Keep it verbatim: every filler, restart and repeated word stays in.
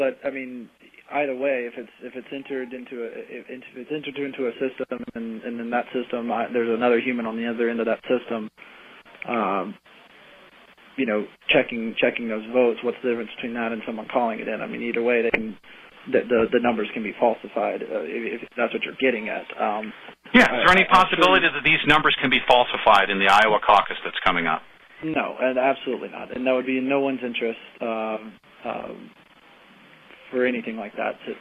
but I mean, either way, if it's if it's entered into a if it's entered into a system, and, and in that system I, there's another human on the other end of that system, um, you know, checking checking those votes. What's the difference between that and someone calling it in? I mean, either way, they can the the, the numbers can be falsified uh, if, if that's what you're getting at. Um, yeah, is there any I, possibility sure, that these numbers can be falsified in the Iowa caucus that's coming up? No, and absolutely not, and that would be in no one's interest um, um, for anything like that to,